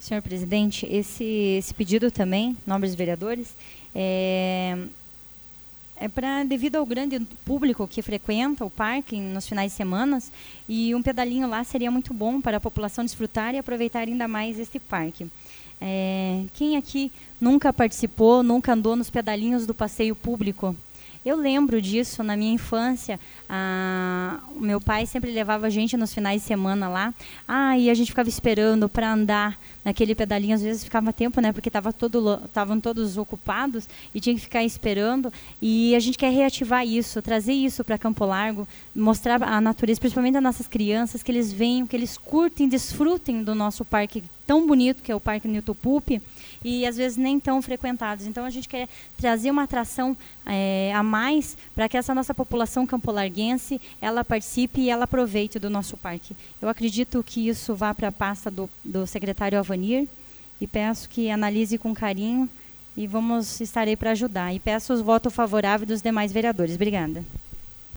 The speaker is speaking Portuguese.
Senhor presidente, esse pedido também, nobres vereadores, é devido ao grande público que frequenta o parque nos finais de semana, e um pedalinho lá seria muito bom para a população desfrutar e aproveitar ainda mais este parque. Quem aqui nunca participou, nunca andou nos pedalinhos do passeio público? Eu lembro disso na minha infância. O meu pai sempre levava a gente nos finais de semana lá. E a gente ficava esperando para andar naquele pedalinho. Às vezes ficava tempo, né? Porque estavam todos ocupados e tinha que ficar esperando. E a gente quer reativar isso, trazer isso para Campo Largo, mostrar a natureza, principalmente às nossas crianças, que eles venham, que eles curtem, desfrutem do nosso parque tão bonito, que é o Parque Newton Pupp, e às vezes nem tão frequentados. Então a gente quer trazer uma atração a mais para que essa nossa população campolarguense ela participe e ela aproveite do nosso parque. Eu acredito que isso vá para a pasta do secretário Avanir e peço que analise com carinho e estarei para ajudar. E peço os votos favoráveis dos demais vereadores. Obrigada.